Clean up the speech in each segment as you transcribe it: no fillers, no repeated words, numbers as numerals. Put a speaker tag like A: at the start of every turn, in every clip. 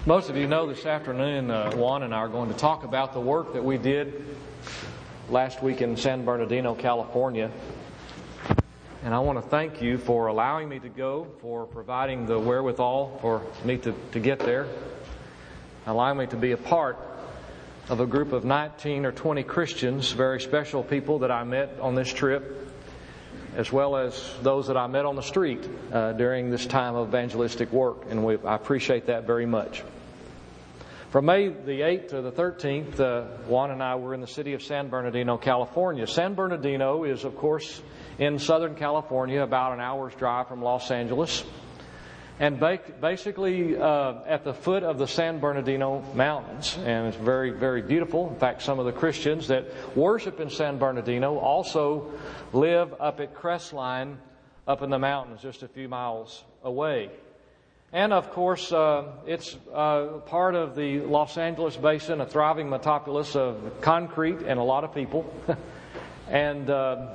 A: Most of you know this afternoon, Juan and I are going to talk about the work that we did last week in San Bernardino, California. And I want to thank you for allowing me to go, for providing the wherewithal for me to get there, allowing me to be a part of a group of 19 or 20 Christians, very special people that I met on this trip, as well as those that I met on the street during this time of evangelistic work. And I appreciate that very much. From May the 8th to the 13th, Juan and I were in the city of San Bernardino, California. San Bernardino is, of course, in Southern California, about an hour's drive from Los Angeles. And basically at the foot of the San Bernardino Mountains. And it's very, very beautiful. In fact, some of the Christians that worship in San Bernardino also live up at Crestline up in the mountains just a few miles away. And of course, it's part of the Los Angeles basin, a thriving metropolis of concrete and a lot of people. And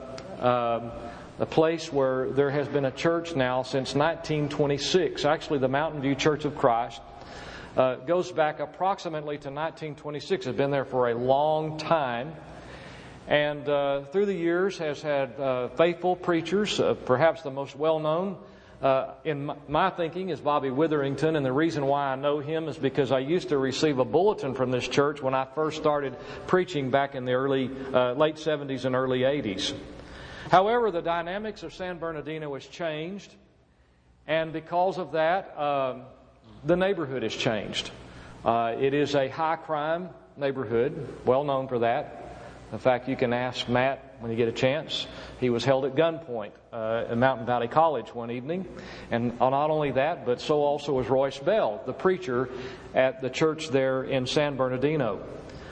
A: a place where there has been a church now since 1926. Actually, the Mountain View Church of Christ goes back approximately to 1926. It's been there for a long time. And through the years has had faithful preachers. Perhaps the most well-known, in my thinking, is Bobby Witherington. And the reason why I know him is because I used to receive a bulletin from this church when I first started preaching back in the late 70s and early 80s. However, the dynamics of San Bernardino has changed, and because of that, the neighborhood has changed. It is a high-crime neighborhood, well known for that. In fact, you can ask Matt when you get a chance. He was held at gunpoint at Mountain Valley College one evening. And not only that, but so also was Royce Bell, the preacher at the church there in San Bernardino.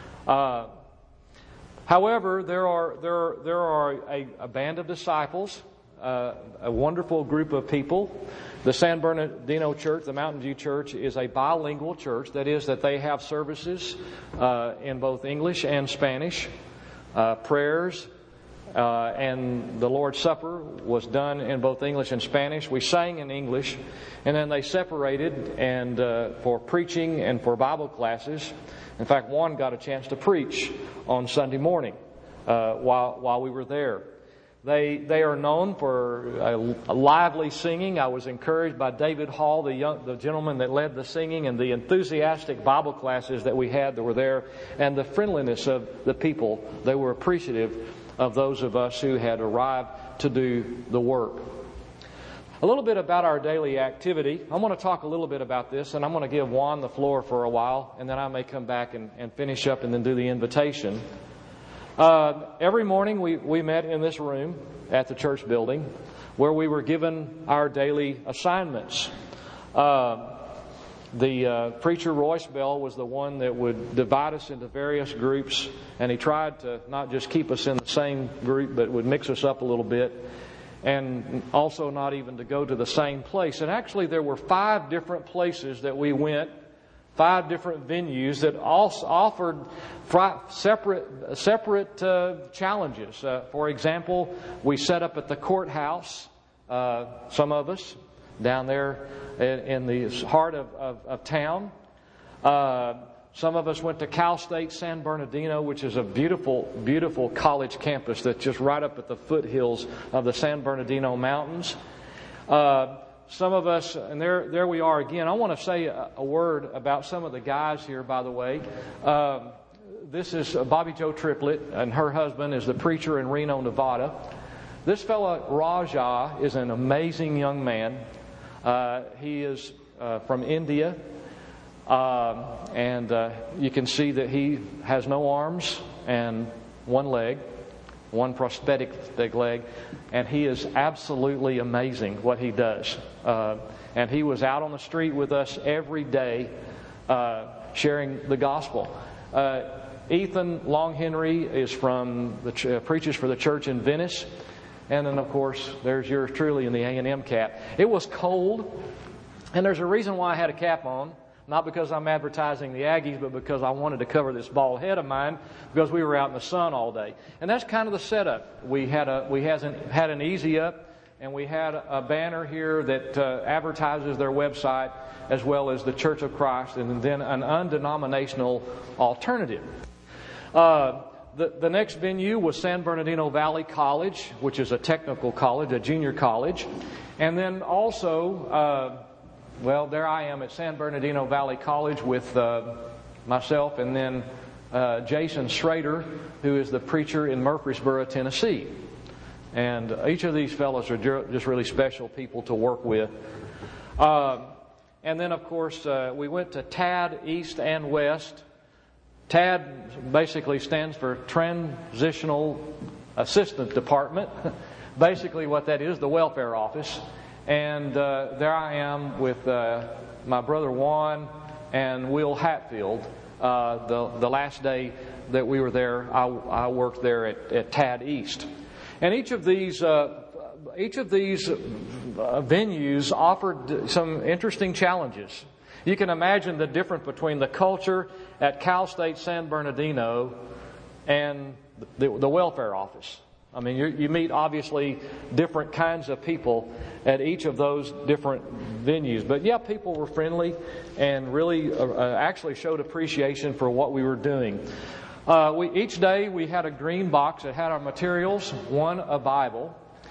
A: However, there are a band of disciples, a wonderful group of people. The San Bernardino Church, the Mountain View Church, is a bilingual church. That is, that they have services in both English and Spanish. Prayers and the Lord's Supper was done in both English and Spanish. We sang in English, and then they separated and for preaching and for Bible classes. In fact, Juan got a chance to preach on Sunday morning while we were there. They are known for a lively singing. I was encouraged by David Hall, the gentleman that led the singing, and the enthusiastic Bible classes that we had that were there, and the friendliness of the people. They were appreciative of those of us who had arrived to do the work. A little bit about our daily activity. I want to talk a little bit about this, and I'm going to give Juan the floor for a while, and then I may come back and finish up and then do the invitation. Every morning we met in this room at the church building where we were given our daily assignments. The preacher, Royce Bell, was the one that would divide us into various groups, and he tried to not just keep us in the same group, but would mix us up a little bit, and also not even to go to the same place. And actually there were 5 different places that we went, 5 different venues that also offered separate challenges. For example, we set up at the courthouse, some of us, down there in the heart of town. Some of us went to Cal State San Bernardino, which is a beautiful, beautiful college campus that's just right up at the foothills of the San Bernardino Mountains. Some of us, and there we are again. I want to say a word about some of the guys here, by the way. This is Bobby Joe Triplett, and her husband is the preacher in Reno, Nevada. This fella, Raja, is an amazing young man. He is from India. And you can see that he has no arms and one leg, one prosthetic leg, and he is absolutely amazing what he does. And he was out on the street with us every day sharing the gospel. Ethan Long Henry is from the preaches for the church in Venice. And then, of course, there's yours truly in the A&M cap. It was cold, and there's a reason why I had a cap on. Not because I'm advertising the Aggies, but because I wanted to cover this bald head of mine because we were out in the sun all day. And that's kind of the setup. We had an easy up and we had a banner here that advertises their website as well as the Church of Christ, and then an undenominational alternative. The next venue was San Bernardino Valley College, which is a technical college, a junior college. And then also, there I am at San Bernardino Valley College with myself and then Jason Schrader, who is the preacher in Murfreesboro, Tennessee. And each of these fellows are just really special people to work with. And then, of course, we went to TAD East and West. TAD basically stands for Transitional Assistance Department. Basically what that is, the welfare office. And there I am with my brother Juan and Will Hatfield. The last day that we were there, I worked there at TAD East. And each of these venues offered some interesting challenges. You can imagine the difference between the culture at Cal State San Bernardino and the welfare office. I mean, you meet obviously different kinds of people at each of those different venues. But yeah, people were friendly and really actually showed appreciation for what we were doing. Each day we had a green box that had our materials, one a Bible,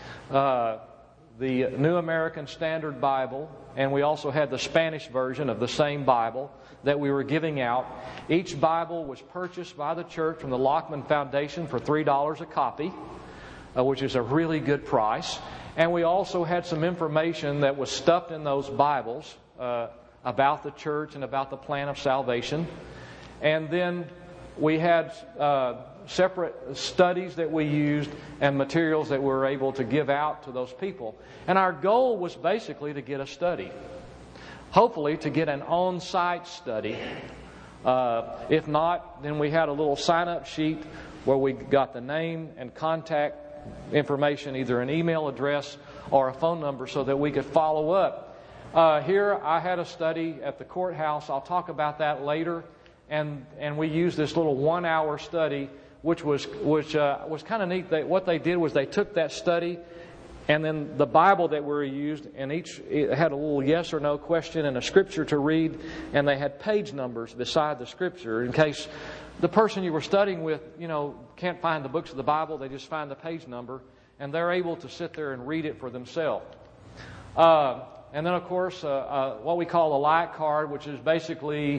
A: the New American Standard Bible, and we also had the Spanish version of the same Bible that we were giving out. Each Bible was purchased by the church from the Lockman Foundation for $3 a copy, which is a really good price. And we also had some information that was stuffed in those Bibles about the church and about the plan of salvation. And then we had separate studies that we used and materials that we were able to give out to those people. And our goal was basically to get a study. Hopefully to get an on-site study. If not, then we had a little sign-up sheet where we got the name and contact information, either an email address or a phone number, so that we could follow up. Here I had a study at the courthouse. I'll talk about that later. And we used this little 1-hour study, which was kind of neat. What they did was they took that study, and then the Bible that we used, and it had a little yes or no question and a scripture to read, and they had page numbers beside the scripture in case the person you were studying with, can't find the books of the Bible. They just find the page number, and they're able to sit there and read it for themselves. And then, of course, what we call a light card, which is basically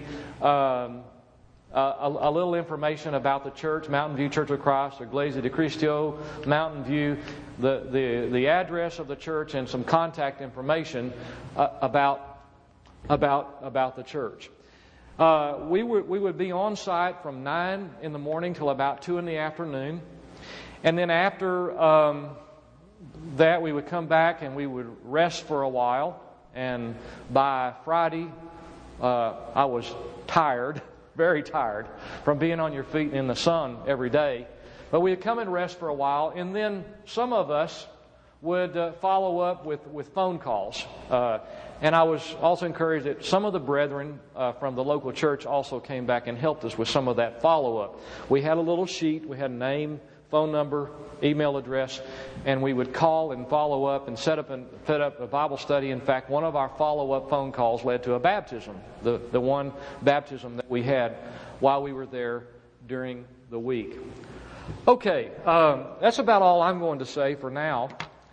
A: a little information about the church, Mountain View Church of Christ, or Iglesia de Cristo, Mountain View, the address of the church, and some contact information about the church. We would be on site from 9 in the morning till about 2 in the afternoon, and then after that we would come back and we would rest for a while. And by Friday, I was tired, very tired, from being on your feet in the sun every day. But we would come and rest for a while, and then some of us would follow up with phone calls. And I was also encouraged that some of the brethren from the local church also came back and helped us with some of that follow-up. We had a little sheet. We had a name, phone number, email address, and we would call and follow up and set up a Bible study. In fact, one of our follow-up phone calls led to a baptism, the one baptism that we had while we were there during the week. Okay, that's about all I'm going to say for now.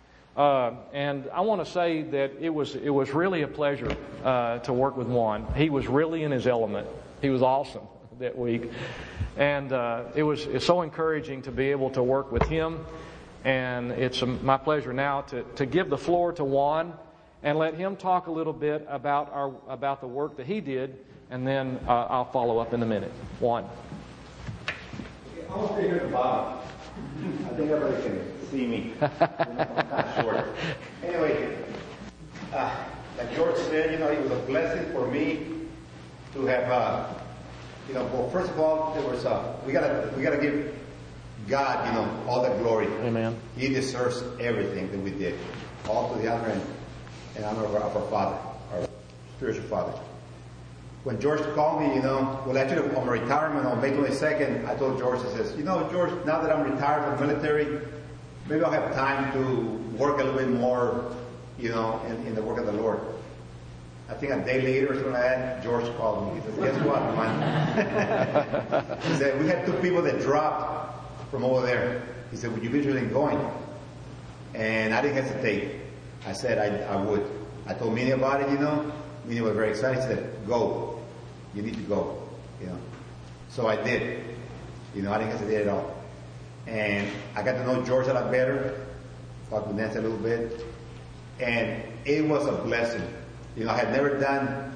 A: And I want to say that it was really a pleasure to work with Juan. He was really in his element. He was awesome that week. And it's so encouraging to be able to work with him. And it's my pleasure now to give the floor to Juan and let him talk a little bit about the work that he did, and then I'll follow up in a minute. Juan.
B: Okay, I will stay here at the bottom. I think everybody can see me. I'm kind of short. Anyway, like George said, it was a blessing for me to have, well, first of all, there was we gotta give God, all the glory.
A: Amen. He
B: deserves everything that we did, all to the honor and honor of our Father, our spiritual Father. When George called me, well, actually on my retirement on May 22nd, I told George, I says, George, now that I'm retired from the military, maybe I'll have time to work a little bit more, in the work of the Lord. I think a day later or something like that, George called me. He says, guess what, man? He said, we had 2 people that dropped from over there. He said, would you be interested in going? And I didn't hesitate. I said I would. I told Minnie about it, Minnie was very excited. She said, go. You need to go, So I did. I didn't hesitate at all. And I got to know George a lot better. Talked with Nancy a little bit. And it was a blessing. I had never done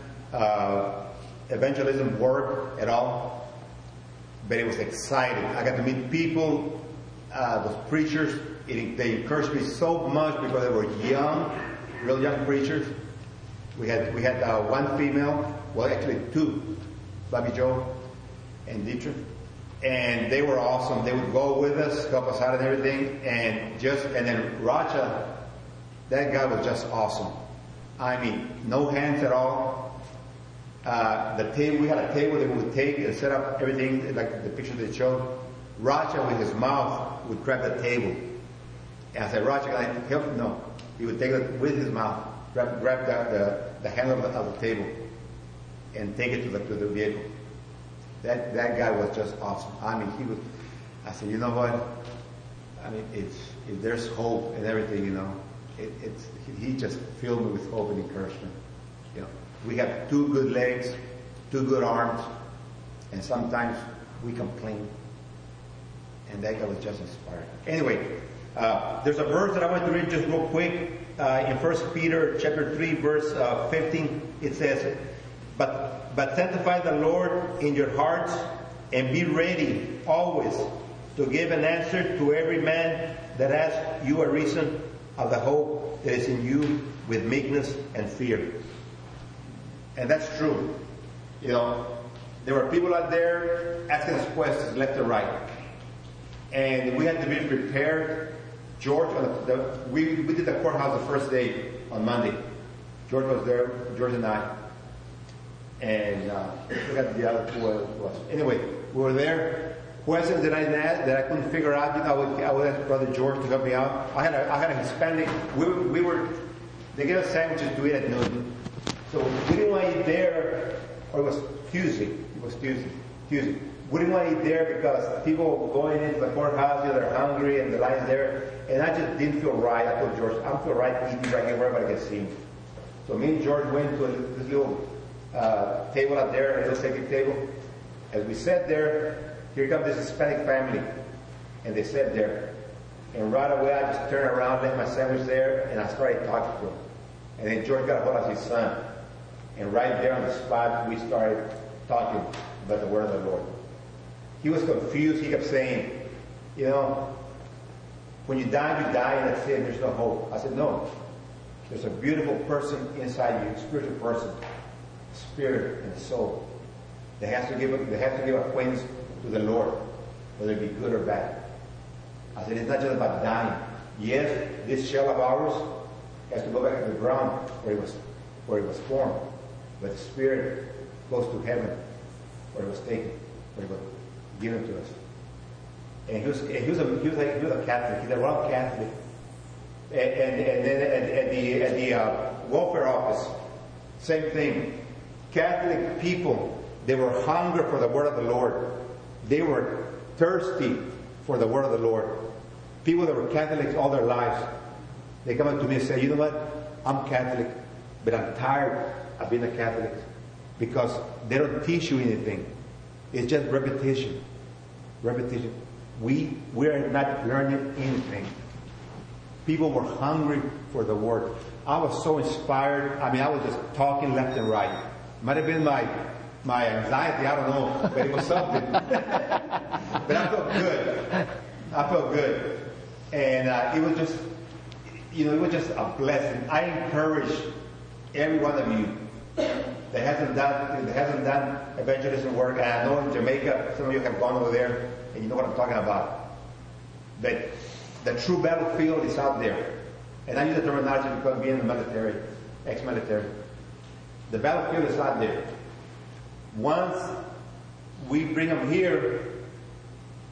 B: evangelism work at all. But it was exciting. I got to meet people, those preachers. They encouraged me so much because they were young, real young preachers. We had 1 female, well actually 2, Bobby Joe and Dietrich. And they were awesome. They would go with us, help us out and everything. And then Racha, that guy was just awesome. I mean, no hands at all. The table, we had a table that we would take and set up everything like the picture they showed. Racha with his mouth would grab the table. And I said, Racha, can I help? No. He would take it with his mouth, grab the handle of the table and take it to the vehicle. That guy was just awesome. I mean, I said, you know what? I mean, there's hope and everything, he just filled me with hope and encouragement. We have 2 good legs, 2 good arms, and sometimes we complain. And that guy was just inspired. Anyway, there's a verse that I want to read just real quick. In 1 Peter chapter 3, verse 15, it says, But sanctify the Lord in your hearts, and be ready always to give an answer to every man that asks you a reason of the hope that is in you with meekness and fear. And that's true. There were people out there asking us questions left and right. And we had to be prepared. George, we did the courthouse the first day on Monday. George was there, George and I. And I forgot the other who it was. Anyway, we were there. Questions that I asked that I couldn't figure out, I would ask Brother George to help me out. I had a Hispanic. They gave us sandwiches to eat at noon. So we didn't want to eat there, or it was Tuesday. Tuesday. We didn't want to eat there because people were going into the courthouse, they're hungry and the line's there. And I just didn't feel right. I told George, I don't feel right eating right here where everybody can see me. So me and George went to this little table out there, a little second table. As we sat there, here comes this Hispanic family. And they sat there. And right away I just turned around, left my sandwich there, and I started talking to them. And then George got a hold of his son. And right there on the spot, we started talking about the word of the Lord. He was confused. He kept saying, when you die, and that's it. There's no hope. I said, no. There's a beautiful person inside you, a spiritual person, spirit and soul. They have to give acquaintance to the Lord, whether it be good or bad. I said, it's not just about dying. Yes, this shell of ours has to go back to the ground where it was formed. But the spirit goes to heaven where it was taken, where it was given to us. And he was a Catholic. He's a rough Catholic. And then at the welfare office, same thing. Catholic people, they were hungry for the word of the Lord. They were thirsty for the word of the Lord. People that were Catholics all their lives, they come up to me and say, you know what? I'm Catholic, but I'm tired of being a Catholic because they don't teach you anything. It's just repetition. Repetition. We are not learning anything. People were hungry for the word. I was so inspired. I was just talking left and right. Might have been my anxiety, I don't know, but it was something. But I felt good. And it was just, it was just a blessing. I encourage every one of you that hasn't done evangelism work. And I know in Jamaica, some of you have gone over there, and you know what I'm talking about. But the true battlefield is out there. And I use the terminology because being in the military, ex-military. The battlefield is out there. Once we bring them here,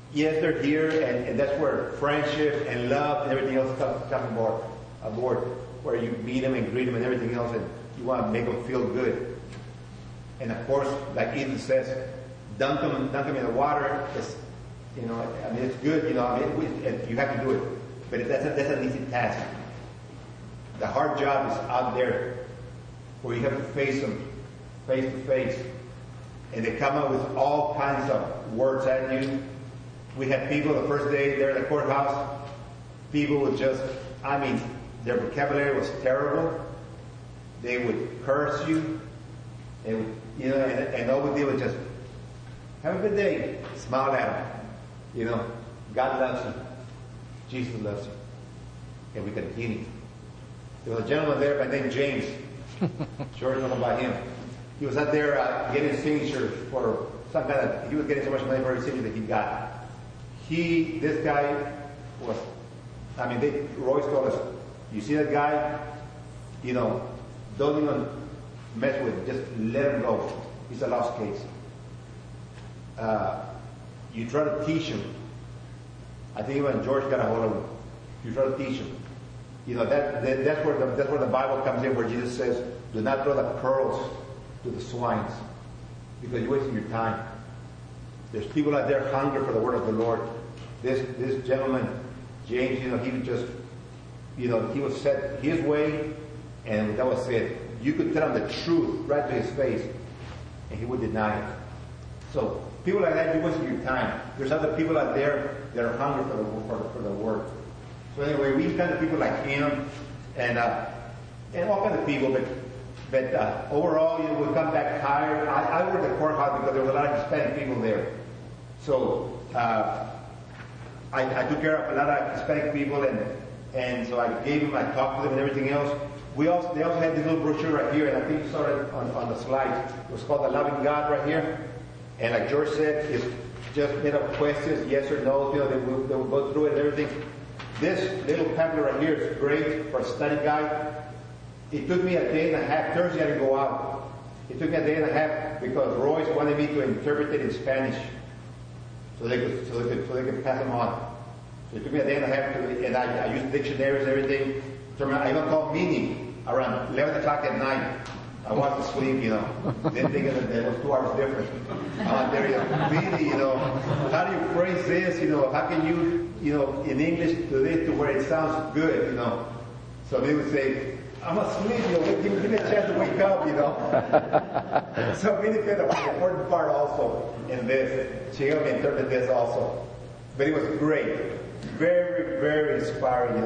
B: yes, they're here, and that's where friendship and love and everything else come aboard, where you meet them and greet them and everything else, and you want to make them feel good. And of course, like Ethan says, dunk them in the water. It's, it's good. You have to do it, but that's an easy task. The hard job is out there, where you have to face them face to face, and they come up with all kinds of words at you. We had people the first day there at the courthouse. People would just, their vocabulary was terrible. They would curse you. They would, and all we did was just have a good day, smile at them. God loves you. Jesus loves you. And we continue. There was a gentleman there by the name James. Sure know about him. He was out there getting signatures for some kind of, he was getting so much money for every signature that he got. This guy was, Royce told us, you see that guy, don't even mess with him. Just let him go. He's a lost case. You try to teach him. I think when George got a hold of him, you try to teach him. That's where the Bible comes in, where Jesus says, do not throw the pearls to the swines, because you're wasting your time. There's people out there hungry for the word of the Lord. This gentleman, James, he would just, he would set his way, and that was it. You could tell him the truth right to his face, and he would deny it. So people like that, you're wasting your time. There's other people out there that are hungry for the word. So anyway, we kind of people like him, and all kinds of people, but overall, we come back tired. I worked at the courthouse because there was a lot of Hispanic people there. So I took care of a lot of Hispanic people, and so I talked to them and everything else. They also had this little brochure right here, and I think you saw it on the slide. It was called The Loving God right here. And like George said, it's just made up questions, yes or no. They will go through it and everything. This little pamphlet right here is great for a study guide. It took me a day and a half. Thursday I didn't go out. It took me a day and a half because Royce wanted me to interpret it in Spanish, so they could pass them on. So it took me a day and a half and I used dictionaries and everything. So I even called meaning around 11 o'clock at night. I wanted to sleep, Didn't think that it was 2 hours difference. Really, how do you phrase this? How can you, in English do this to where it sounds good, So they would say, I'm asleep, give me a chance to wake up, So really kind of an important part also in this. She helped me interpret this also. But it was great. Very, very inspiring,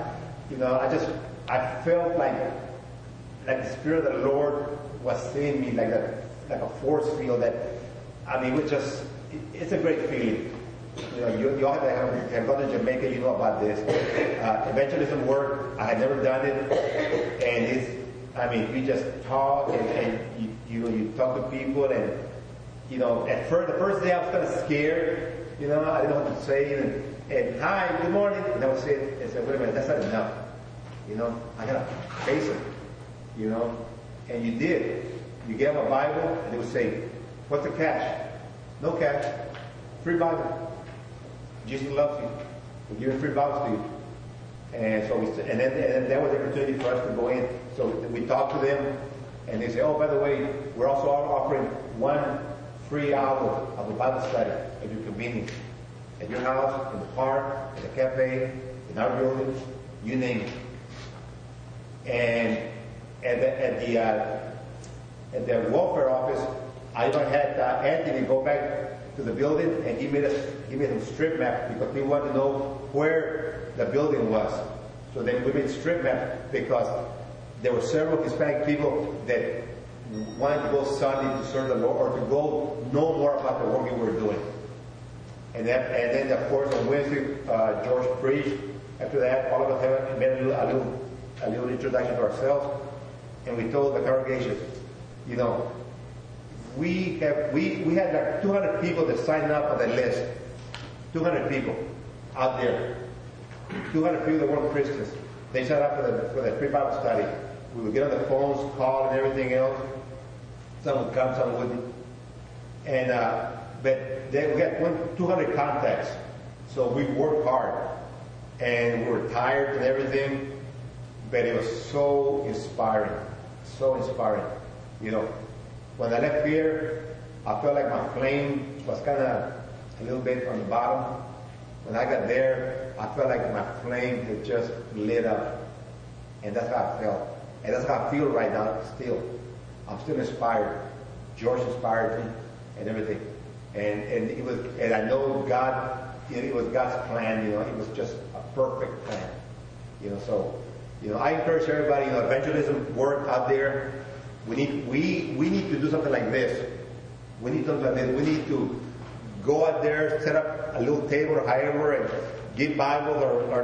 B: I felt like the Spirit of the Lord was seeing me like a force field that, it's a great feeling. You all have gone to Jamaica, you know about this. Evangelism work, I had never done it. And you just talk and you talk to people and, the first day I was kind of scared, I didn't know what to say. And hi, good morning. And I would say, wait a minute, that's not enough. I gotta face it. And you did. You gave them a Bible, and they would say, what's the catch? No catch. Free Bible. Jesus loves you. We're giving free Bibles to you. And so and then that was the opportunity for us to go in. So we talked to them, and they say, oh, by the way, we're also offering 1 free hour of a Bible study at your convenience. At your house, in the park, in the cafe, in our building, you name it. And at the welfare office, I even had Anthony go back to the building, and he made a strip map because he wanted to know where the building was. So then we made a strip map because there were several Hispanic people that wanted to go Sunday to serve the Lord or to go know more about the work we were doing. And then of course on Wednesday, George preached. After that, all of us made a little introduction to ourselves, and we told the congregation, we had like 200 people that signed up on the list. 200 people out there. 200 people that weren't Christians. They signed up for the free Bible study. We would get on the phones, call, and everything else. Some would come, some wouldn't. And but then we got 200 contacts. So we worked hard, and we were tired and everything, but it was so inspiring, so inspiring. You know, when I left here, I felt like my flame was kind of a little bit on the bottom. When I got there, I felt like my flame had just lit up. And that's how I felt. And that's how I feel right now still. I'm still inspired. George inspired me and everything. And I know God, it was God's plan, you know, it was just a perfect plan. You know, so, you know, I encourage everybody, you know, evangelism work out there. We need to do something like this. We need something like this. We need to go out there, set up a little table or however, and give Bibles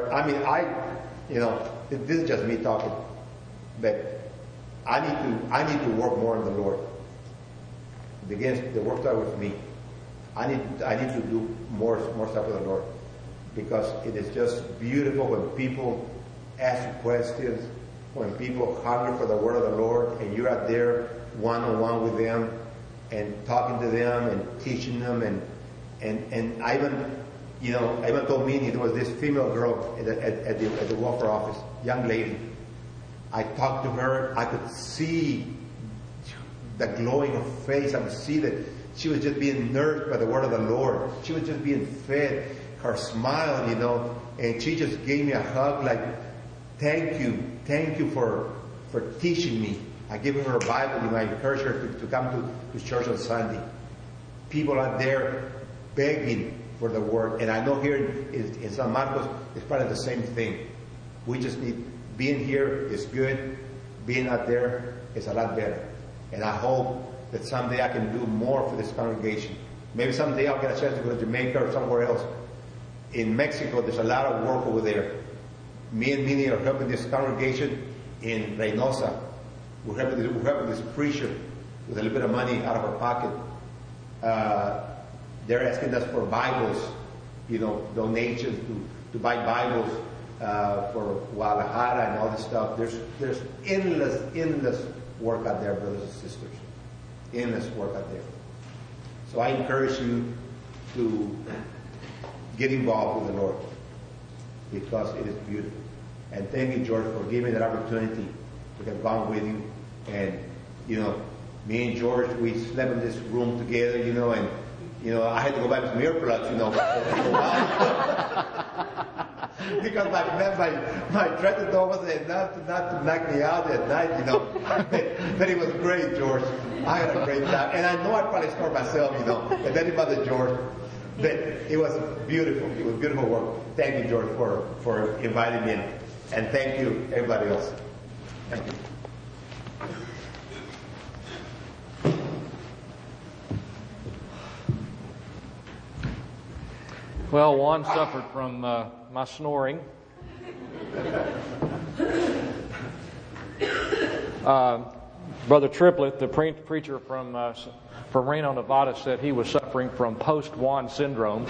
B: you know, this is just me talking, but I need to work more on the Lord. The work starts with me. I need to do more stuff with the Lord, because it is just beautiful when people ask questions, when people hunger for the word of the Lord, and you're out there one-on-one with them and talking to them and teaching them, and I even told Minnie, there was this female girl at the welfare office, young lady. I talked to her. I could see the glowing of face. I could see that she was just being nourished by the word of the Lord. She was just being fed. Her smile, you know, and she just gave me a hug like, thank you for teaching me. I gave her a Bible, you know, I encouraged her to come to church on Sunday. People out there begging for the word. And I know here in San Marcos, it's probably the same thing. We just need, being here is good. Being out there is a lot better. And I hope that someday I can do more for this congregation. Maybe someday I'll get a chance to go to Jamaica or somewhere else. In Mexico, there's a lot of work over there. Me and Minnie are helping this congregation in Reynosa. We're helping this preacher with a little bit of money out of our pocket. They're asking us for Bibles, you know, donations to buy Bibles for Guadalajara and all this stuff. There's endless work out there, brothers and sisters. Endless work out there. So I encourage you to get involved with the Lord, because it is beautiful. And thank you, George, for giving me that opportunity to have gone with you. And, you know, me and George, we slept in this room together, you know, and, you know, I had to go buy some earplugs, you know, for a while. Because my dreaded door was not to knock me out at night, you know. But it was great, George. I had a great time. And I know I probably scored myself, you know, but that about George. But it was beautiful. It was beautiful work. Thank you, George, for inviting me in. And thank you, everybody else. Thank you.
A: Well, Juan suffered from my snoring. Brother Triplett, the preacher from Reno, Nevada, said he was suffering from post-Juan syndrome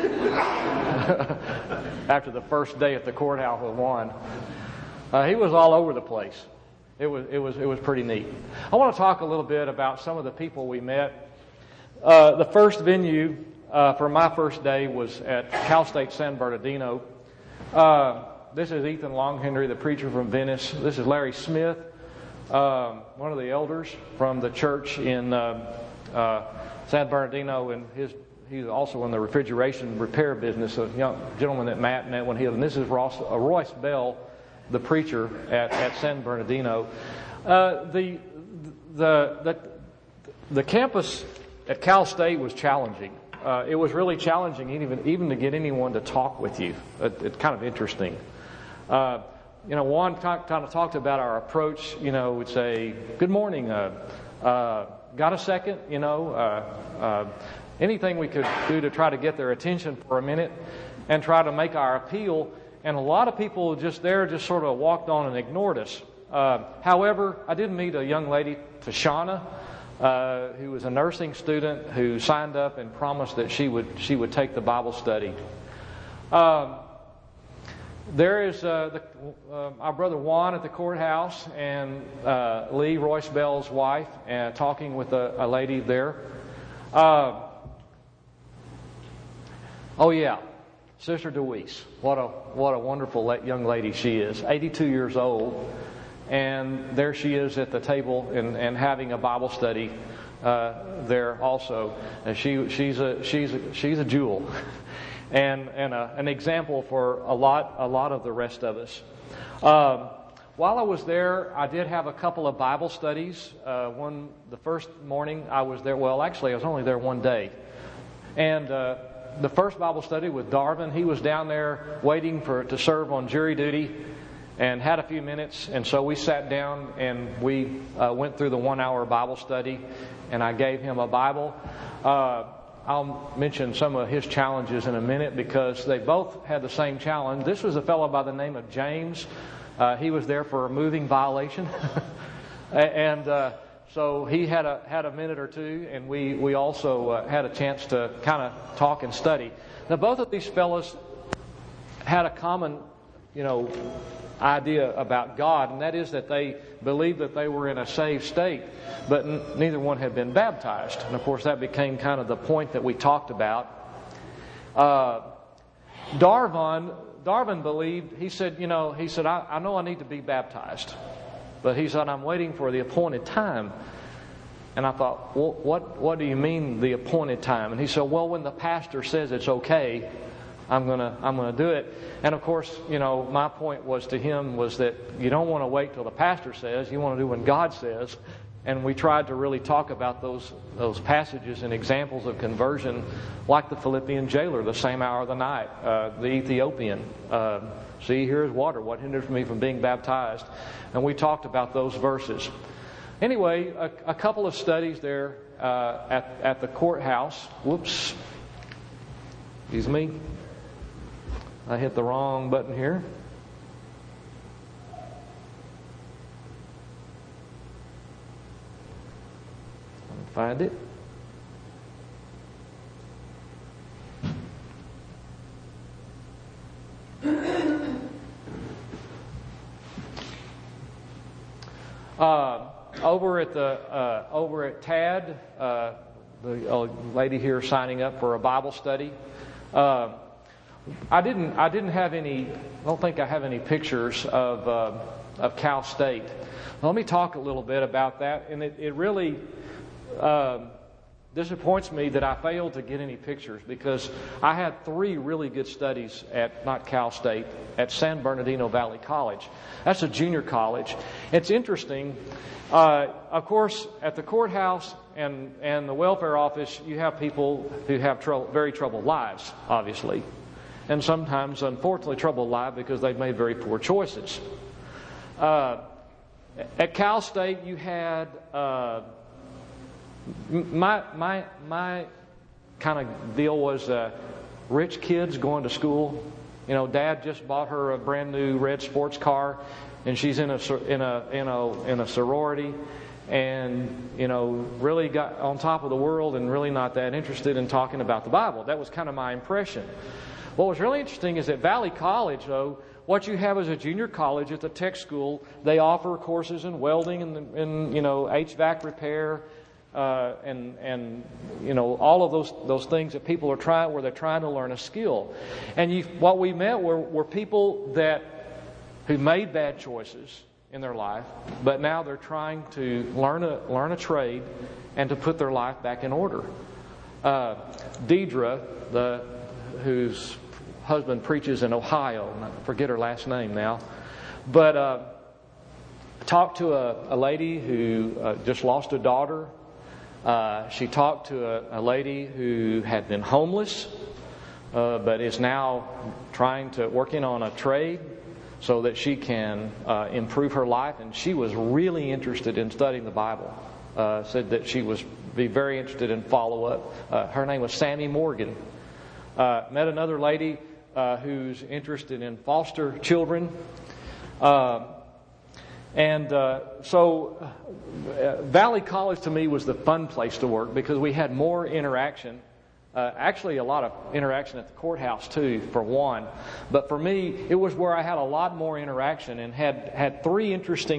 A: after the first day at the courthouse with Juan. He was all over the place. It was pretty neat. I want to talk a little bit about some of the people we met. The first venue for my first day was at Cal State San Bernardino. This is Ethan Longhenry, the preacher from Venice. This is Larry Smith, one of the elders from the church in San Bernardino, and he's also in the refrigeration repair business, a young gentleman that Matt met when he was. And this is Royce Bell, the preacher at San Bernardino. The campus at Cal State was challenging. It was really challenging even to get anyone to talk with you. It's kind of interesting. Juan kind of talked about our approach. You know, we'd say, "Good morning. Got a second?" You know, anything we could do to try to get their attention for a minute and try to make our appeal. And a lot of people just sort of walked on and ignored us. However, I did meet a young lady, Tashana, who was a nursing student who signed up and promised that she would take the Bible study. There is our brother Juan at the courthouse, and Lee, Royce Bell's wife, talking with a lady there. Sister DeWeese. What a wonderful young lady she is. 82 years old, and there she is at the table and having a Bible study there also. And she's a jewel, and an example for a lot of the rest of us. While I was there, I did have a couple of Bible studies. The first morning I was there. Well, actually, I was only there one day, and the first Bible study with Darvin, he was down there waiting to serve on jury duty, and had a few minutes, and so we sat down and we went through the 1-hour Bible study, and I gave him a Bible. I'll mention some of his challenges in a minute because they both had the same challenge. This was a fellow by the name of James. He was there for a moving violation, and so he had a minute or two, and we also had a chance to kind of talk and study. Now, both of these fellows had a common, idea about God, and that is that they believed that they were in a saved state, but neither one had been baptized. And of course, that became kind of the point that we talked about. Darvin believed. He said, I know I need to be baptized, but he said, I'm waiting for the appointed time. And I thought, well, what do you mean the appointed time? And he said, well, when the pastor says it's okay, I'm gonna do it. And of course, my point was to him was that you don't want to wait till the pastor says. You want to do when God says. And we tried to really talk about those passages and examples of conversion, like the Philippian jailer, the same hour of the night, the Ethiopian. See, here is water. What hinders me from being baptized? And we talked about those verses. Anyway, a couple of studies there at the courthouse. Whoops. Excuse me. I hit the wrong button here. Find it. Over at TAD, the lady here signing up for a Bible study. I don't think I have any pictures of Cal State. Let me talk a little bit about that, and it really disappoints me that I failed to get any pictures, because I had 3 really good studies not Cal State, at San Bernardino Valley College. That's a junior college. It's interesting. Of course, at the courthouse and the welfare office, you have people who have very troubled lives, obviously. And sometimes, unfortunately, troubled lives because they've made very poor choices. At Cal State, you had my kind of deal was rich kids going to school. Dad just bought her a brand new red sports car, and she's in a sorority, and really got on top of the world and really not that interested in talking about the Bible. That was kind of my impression. What was really interesting is at Valley College, though, what you have is a junior college at the tech school. They offer courses in welding and HVAC repair, and all of those things that people are trying, where they're trying to learn a skill. And what we met were people who made bad choices in their life, but now they're trying to learn a trade and to put their life back in order. Deidre, whose husband preaches in Ohio, and I forget her last name now, but talked to a lady who just lost a daughter. She talked to a lady who had been homeless, but is now working on a trade so that she can improve her life. And she was really interested in studying the Bible. Said that she was be very interested in follow-up. Her name was Sammy Morgan. Met another lady who's interested in foster children. So Valley College to me was the fun place to work because we had more interaction. Actually, a lot of interaction at the courthouse too, for one. But for me, it was where I had a lot more interaction and had 3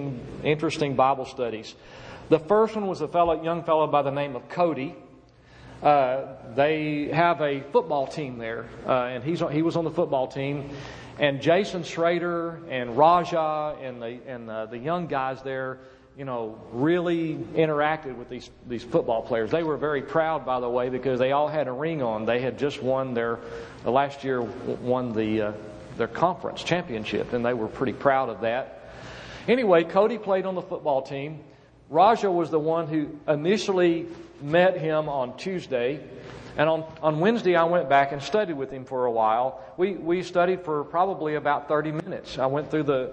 A: interesting Bible studies. The first one was a young fellow by the name of Cody. They have a football team there, and he was on the football team. And Jason Schrader and Raja and the young guys there, really interacted with these football players. They were very proud, by the way, because they all had a ring on. They had just won last year won their conference championship, and they were pretty proud of that. Anyway, Cody played on the football team. Raja was the one who initially met him on Tuesday. And on Wednesday, I went back and studied with him for a while. We studied for probably about 30 minutes. I went through the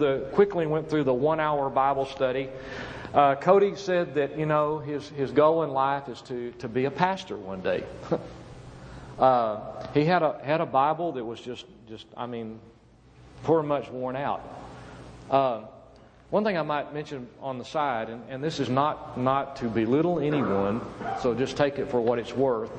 A: 1 hour Bible study. Cody said that, his goal in life is to be a pastor one day. He had a Bible that was just pretty much worn out. One thing I might mention on the side, and this is not to belittle anyone, so just take it for what it's worth.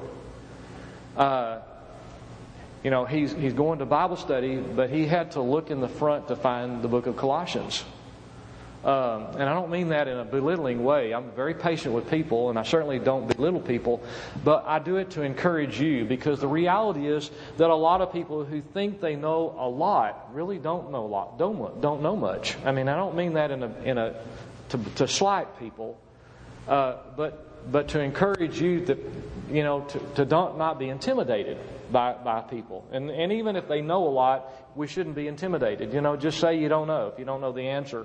A: He's going to Bible study, but he had to look in the front to find the book of Colossians. And I don't mean that in a belittling way. I'm very patient with people, and I certainly don't belittle people, but I do it to encourage you, because the reality is that a lot of people who think they know a lot really don't know a lot, don't know much. I don't mean that to slight people, but to encourage you to not be intimidated by people. And even if they know a lot, we shouldn't be intimidated. Just say you don't know if you don't know the answer.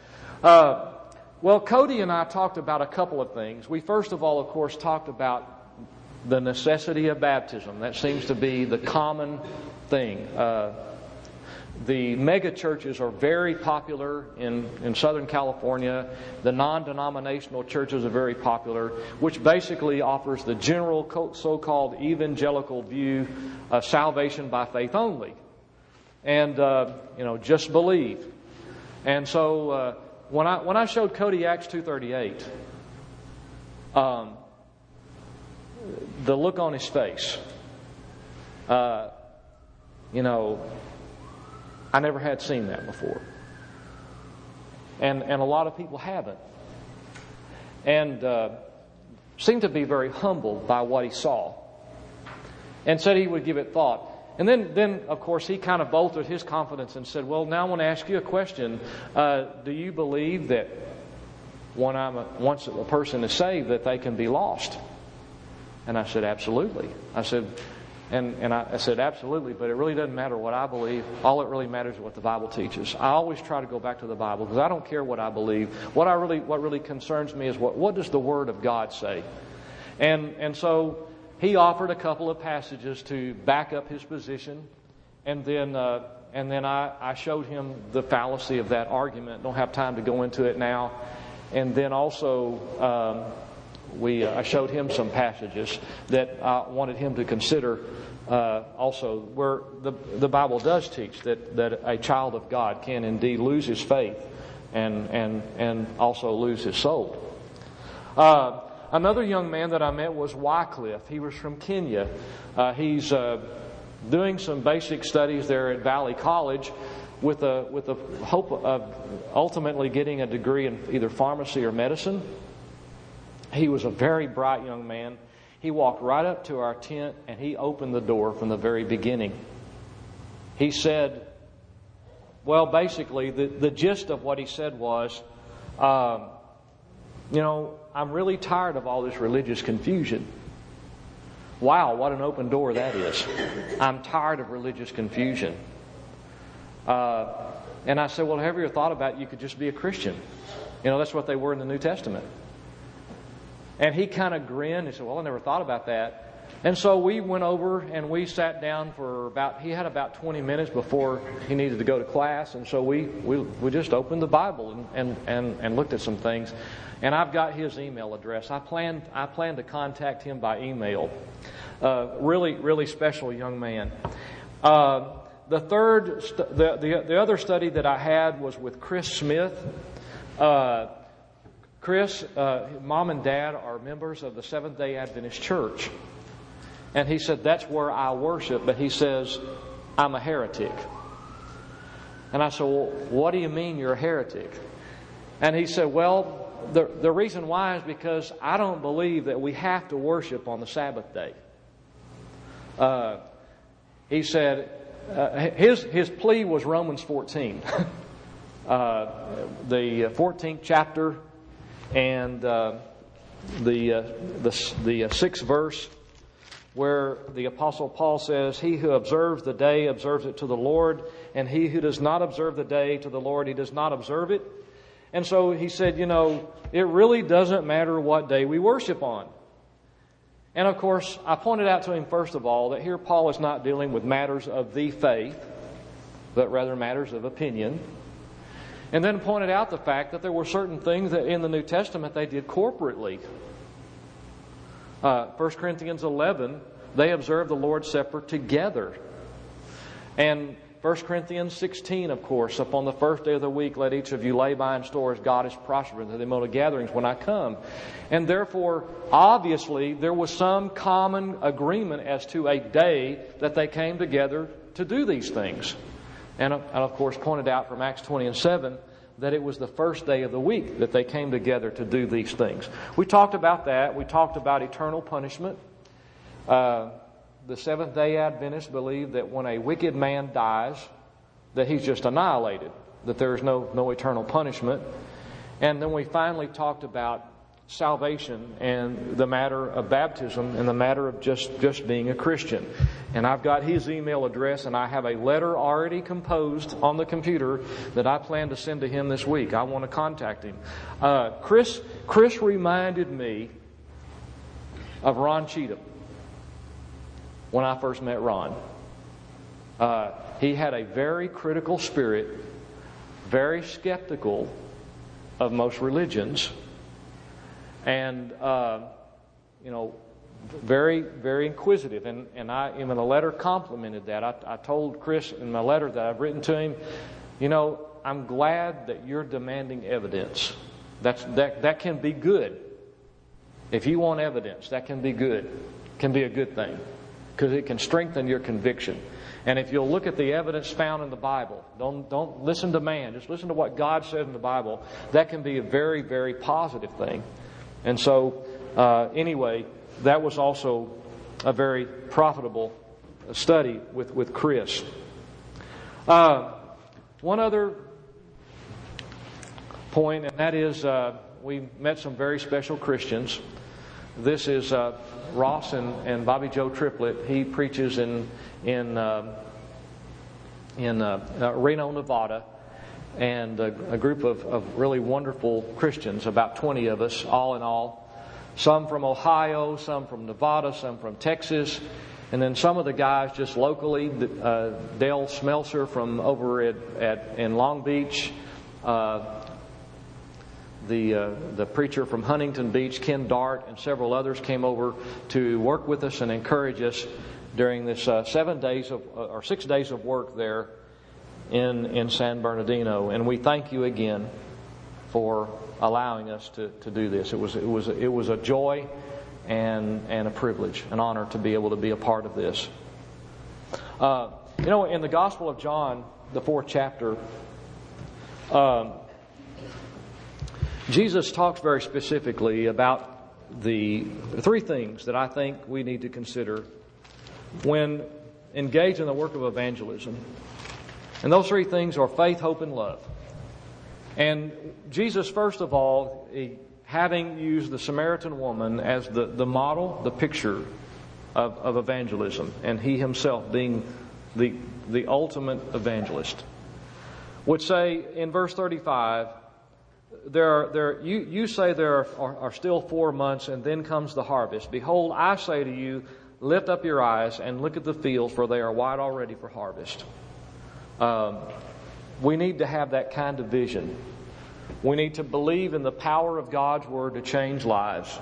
A: Well, Cody and I talked about a couple of things. We first of all, of course, talked about the necessity of baptism. That seems to be the common thing. The mega churches are very popular in Southern California. The non-denominational churches are very popular, which basically offers the general so-called evangelical view of salvation by faith only. And, just believe. And so, when I showed Cody Acts 2:38, the look on his face, I never had seen that before. And a lot of people haven't. And seemed to be very humbled by what he saw. And said he would give it thought. And then, of course, he kind of bolstered his confidence and said, well, now I want to ask you a question. Do you believe that once a person is saved, that they can be lost? And I said, absolutely. I said, absolutely, but it really doesn't matter what I believe. All it really matters is what the Bible teaches. I always try to go back to the Bible, because I don't care what I believe. What really concerns me is what does the Word of God say? And so he offered a couple of passages to back up his position, and then I showed him the fallacy of that argument. Don't have time to go into it now. And then also I showed him some passages that I wanted him to consider also, where the Bible does teach that a child of God can indeed lose his faith and also lose his soul. Another young man that I met was Wycliffe. He was from Kenya. He's doing some basic studies there at Valley College with the hope of ultimately getting a degree in either pharmacy or medicine. He was a very bright young man. He walked right up to our tent and he opened the door from the very beginning. He said, well, basically, the gist of what he said was, I'm really tired of all this religious confusion. Wow, what an open door that is. I'm tired of religious confusion. And I said, well, have you ever thought about you could just be a Christian? That's what they were in the New Testament. And he kind of grinned and said, well, I never thought about that. And so we went over and we sat down for he had about 20 minutes before he needed to go to class. And so we just opened the Bible and looked at some things. And I've got his email address. I plan to contact him by email. Really, really special young man. The other study that I had was with Chris Smith. Chris, mom and dad are members of the Seventh-day Adventist Church. And he said, that's where I worship. But he says, I'm a heretic. And I said, well, what do you mean you're a heretic? And he said, well, the reason why is because I don't believe that we have to worship on the Sabbath day. He said, his plea was Romans 14. The 14th chapter and the 6th verse, where the Apostle Paul says, he who observes the day observes it to the Lord, and he who does not observe the day to the Lord, he does not observe it. And so he said, it really doesn't matter what day we worship on. And of course, I pointed out to him, first of all, that here Paul is not dealing with matters of the faith, but rather matters of opinion. And then pointed out the fact that there were certain things that in the New Testament they did corporately. 1 Corinthians 11, they observed the Lord's Supper together. And 1 Corinthians 16, of course, upon the first day of the week, let each of you lay by in store as God is prospering to the amount of gatherings when I come. And therefore, obviously, there was some common agreement as to a day that they came together to do these things. And of course, pointed out from Acts 20 and 7 that it was the first day of the week that they came together to do these things. We talked about that. We talked about eternal punishment. The Seventh-day Adventists believe that when a wicked man dies, that he's just annihilated, that there is no eternal punishment. And then we finally talked about salvation and the matter of baptism and the matter of just being a Christian. And I've got his email address, and I have a letter already composed on the computer that I plan to send to him this week. I want to contact him. Chris reminded me of Ron Cheatham when I first met Ron. He had a very critical spirit, very skeptical of most religions, and very, very inquisitive. And I, in a letter, complimented that. I told Chris in my letter that I've written to him, I'm glad that you're demanding evidence. That can be good. If you want evidence, that can be good. It can be a good thing, because it can strengthen your conviction. And if you'll look at the evidence found in the Bible, don't listen to man, just listen to what God says in the Bible, that can be a very, very positive thing. And so, anyway, that was also a very profitable study with Chris. One other point, and that is we met some very special Christians. This is Ross and Bobby Joe Triplett. He preaches in Reno, Nevada, and a group of really wonderful Christians, about 20 of us, all in all. Some from Ohio, some from Nevada, some from Texas, and then some of the guys just locally. Dale Smelser from over in Long Beach. The preacher from Huntington Beach, Ken Dart, and several others came over to work with us and encourage us during this 6 days of work there in San Bernardino. And we thank you again for allowing us to do this. It was a joy and a privilege, an honor to be able to be a part of this. In the Gospel of John, the 4th chapter, Jesus talks very specifically about the 3 things that I think we need to consider when engaged in the work of evangelism. And those 3 things are faith, hope, and love. And Jesus, first of all, having used the Samaritan woman as the model, the picture of evangelism, and he himself being the ultimate evangelist, would say in verse 35, you say there are still 4 months, and then comes the harvest. Behold, I say to you, lift up your eyes and look at the fields, for they are white already for harvest. We need to have that kind of vision. We need to believe in the power of God's Word to change lives.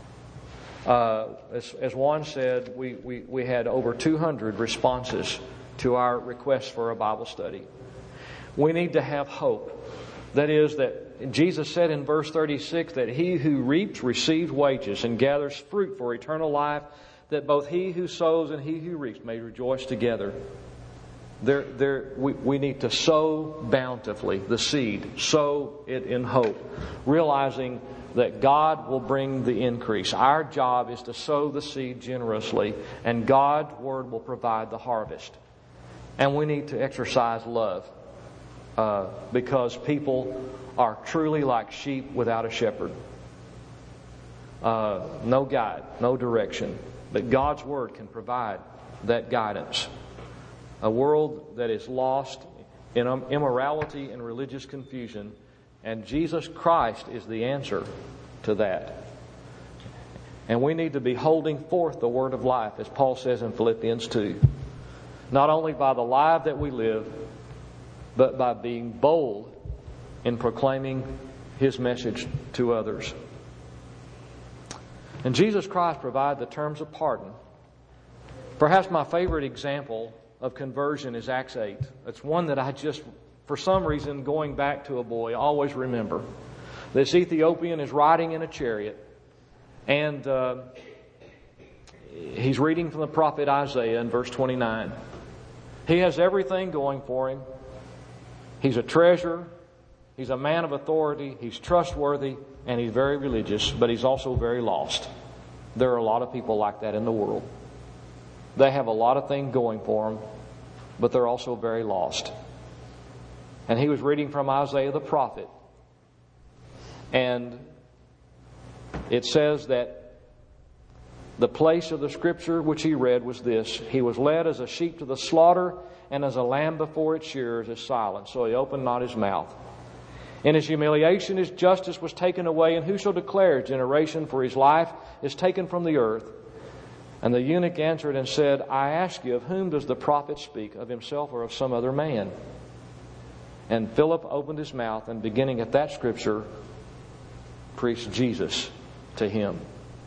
A: As Juan said, we had over 200 responses to our request for a Bible study. We need to have hope. That is, that Jesus said in verse 36 that he who reaps receives wages and gathers fruit for eternal life, that both he who sows and he who reaps may rejoice together. We need to sow bountifully the seed, sow it in hope, realizing that God will bring the increase. Our job is to sow the seed generously, and God's Word will provide the harvest. And we need to exercise love because people are truly like sheep without a shepherd. No guide, no direction. But God's Word can provide that guidance. A world that is lost in immorality and religious confusion, and Jesus Christ is the answer to that. And we need to be holding forth the word of life, as Paul says in Philippians 2. Not only by the life that we live, but by being bold in proclaiming His message to others. And Jesus Christ provided the terms of pardon. Perhaps my favorite example of conversion is Acts 8. It's one that I just, for some reason, going back to a boy, always remember. This Ethiopian is riding in a chariot, and he's reading from the prophet Isaiah in verse 29. He has everything going for him. He's a treasure. He's a man of authority. He's trustworthy, and he's very religious, but he's also very lost. There are a lot of people like that in the world. They have a lot of things going for them, but they're also very lost. And he was reading from Isaiah the prophet. And it says that the place of the scripture which he read was this: He was led as a sheep to the slaughter, and as a lamb before its shearers is silent. So he opened not his mouth. In his humiliation his justice was taken away, and who shall declare his generation? For his life is taken from the earth. And the eunuch answered and said, I ask you, of whom does the prophet speak? Of himself or of some other man? And Philip opened his mouth, and beginning at that scripture, preached Jesus to him.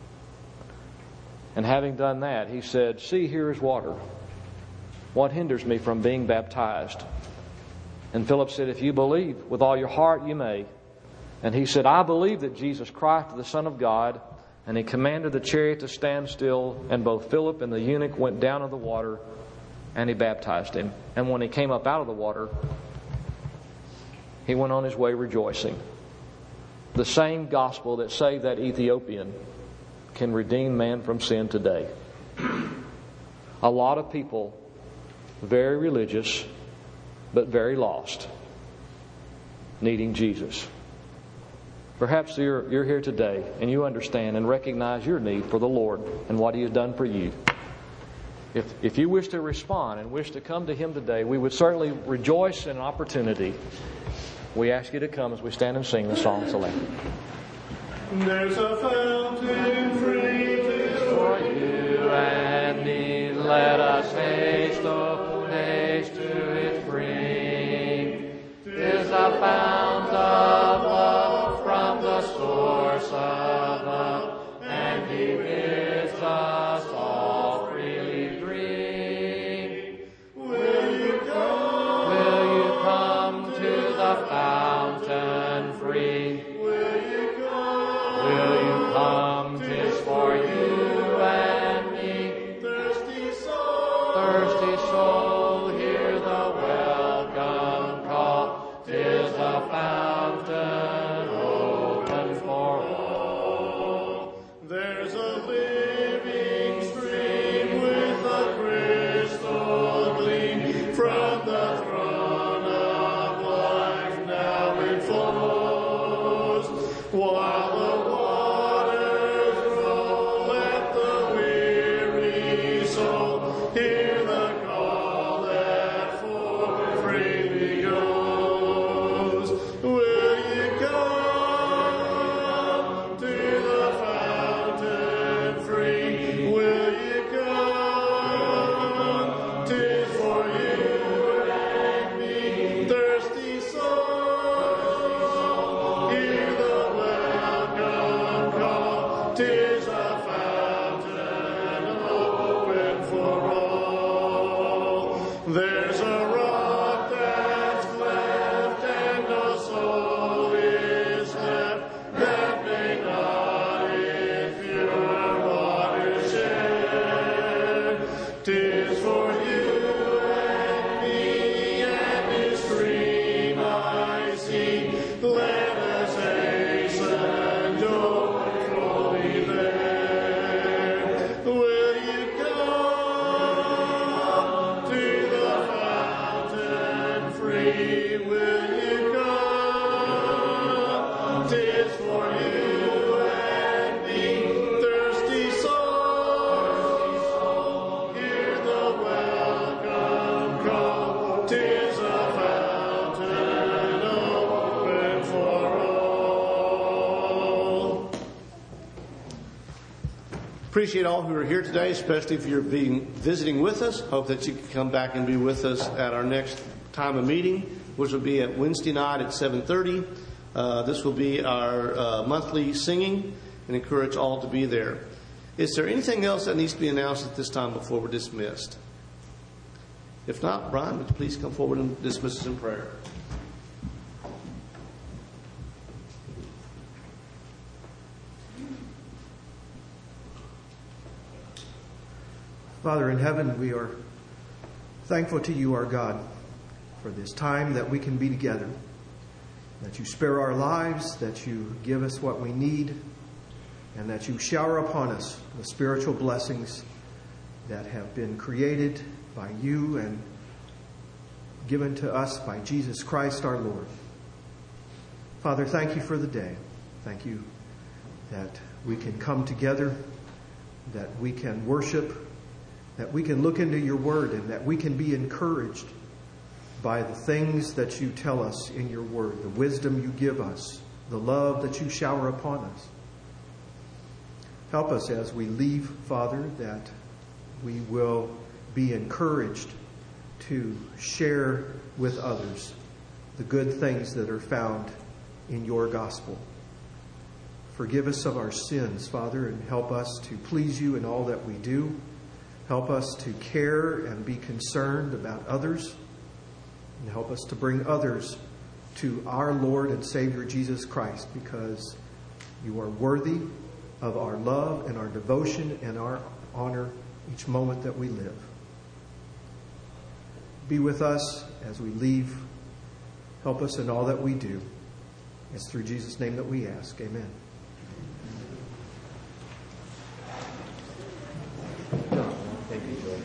A: And having done that, he said, See, here is water. What hinders me from being baptized? And Philip said, If you believe with all your heart, you may. And he said, I believe that Jesus Christ is the Son of God. And he commanded the chariot to stand still, and both Philip and the eunuch went down to the water, and he baptized him. And when he came up out of the water, he went on his way rejoicing. The same gospel that saved that Ethiopian can redeem man from sin today. A lot of people, very religious, but very lost, needing Jesus. Perhaps you're here today and you understand and recognize your need for the Lord and what He has done for you. If you wish to respond and wish to come to Him today, we would certainly rejoice in an opportunity. We ask you to come as we stand and sing the song select.
C: There's a fountain free
A: For you and me, let us haste, oh, haste to its brink. 'Tis a fount of love from the source of love, and He bids us all freely drink. Will you come? Will you come to the fountain free? Will you come? Will you come to
C: Appreciate all who are here today, especially if you're visiting with us. Hope that you can come back and be with us at our next time of meeting, which will be at Wednesday night at 7:30. This will be our monthly singing, and encourage all to be there. Is there anything else that needs to be announced at this time before we're dismissed? If not, Brian, would you please come forward and dismiss us in prayer?
D: Father in heaven, we are thankful to you, our God, for this time that we can be together, that you spare our lives, that you give us what we need, and that you shower upon us the spiritual blessings that have been created by you and given to us by Jesus Christ our Lord. Father, thank you for the day. Thank you that we can come together, that we can worship, that we can look into your word, and that we can be encouraged by the things that you tell us in your word, the wisdom you give us, the love that you shower upon us. Help us as we leave, Father, that we will be encouraged to share with others the good things that are found in your gospel. Forgive us of our sins, Father, and help us to please you in all that we do. Help us to care and be concerned about others, and help us to bring others to our Lord and Savior Jesus Christ, because you are worthy of our love and our devotion and our honor each moment that we live. Be with us as we leave. Help us in all that we do. It's through Jesus' name that we ask. Amen.
B: Thank you, George.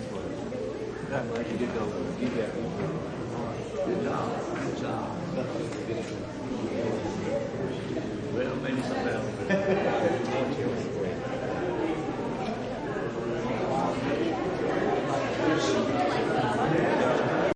B: You did go. You did. Good job. Good job.